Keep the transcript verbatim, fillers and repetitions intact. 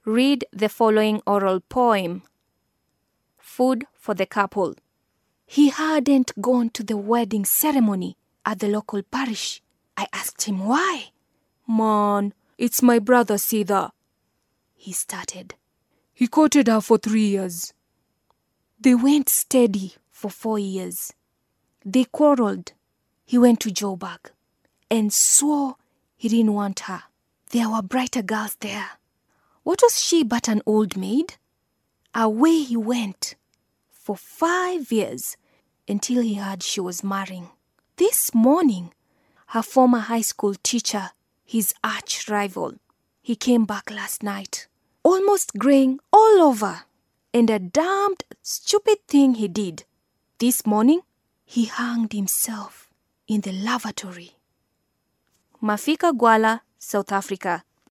Read the following oral poem. Food for the couple. He hadn't gone to the wedding ceremony at the local parish. I asked him why. Man, it's my brother Sida, he started. He courted her for three years. They went steady for four years. They quarreled. He went to Joburg and swore he didn't want her. There were brighter girls there. What was she but an old maid? Away he went for five years until he heard she was marrying. This morning, her former high school teacher, his arch rival, he came back last night, almost graying all over. And a damned stupid thing he did. This morning, he hanged himself in the lavatory. Mafika Gwala, South Africa.